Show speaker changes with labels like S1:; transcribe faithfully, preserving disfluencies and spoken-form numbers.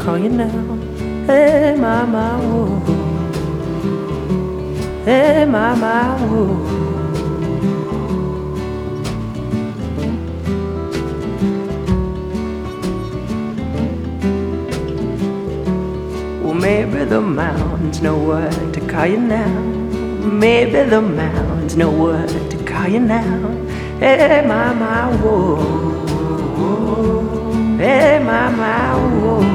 S1: call you now. Hey, my, my, whoa. Hey, my, my, whoa. Well, maybe the mountains know what to call you now. Maybe the mountains know what to call you now. Hey, my, my, whoa. Hey, my, my, whoa.